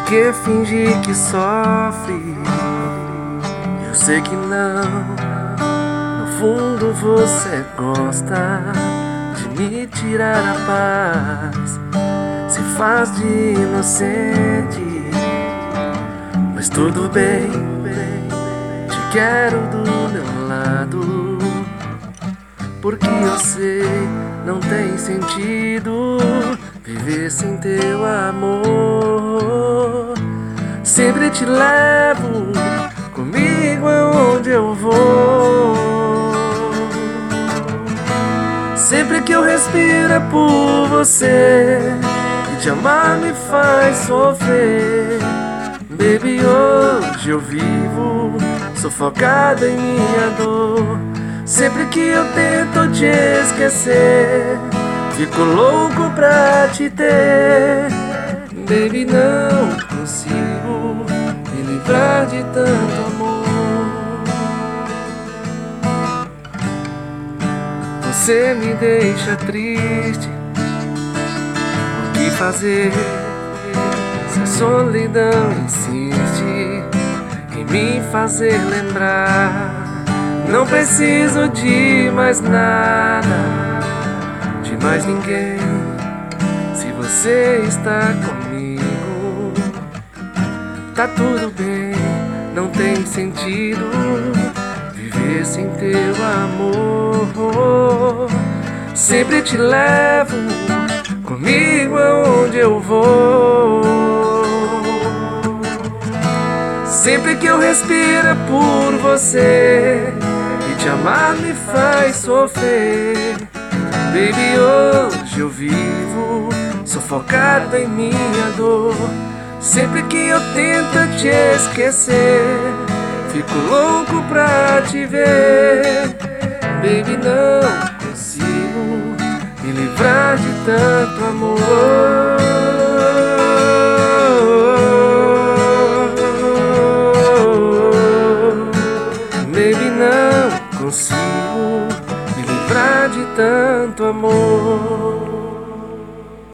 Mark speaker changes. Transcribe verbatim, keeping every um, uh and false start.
Speaker 1: que fingir que sofre? Eu sei que não. No fundo você gosta de me tirar a paz, se faz de inocente. Mas tudo bem, te quero do meu lado, porque eu sei, não tem sentido viver sem teu amor. Sempre te levo comigo aonde eu vou. Sempre que eu respiro é por você, e te amar me faz sofrer. Baby, hoje eu vivo sufocado em minha dor. Sempre que eu tento te esquecer, fico louco pra te ter. Baby, não consigo me livrar de tanto amor. Você me deixa triste, o que fazer se a solidão insiste em me fazer lembrar? Não preciso de mais nada, de mais ninguém, se você está comigo. Tá tudo bem, não tem sentido viver sem teu amor. Sempre te levo comigo aonde eu vou. Sempre que eu respiro é por você, e te amar me faz sofrer. Baby, hoje eu vivo sufocado em minha dor. Sempre que eu tento te esquecer, fico louco pra te ver. Baby, não consigo me livrar de tanto amor. Baby, não consigo me livrar de tanto amor.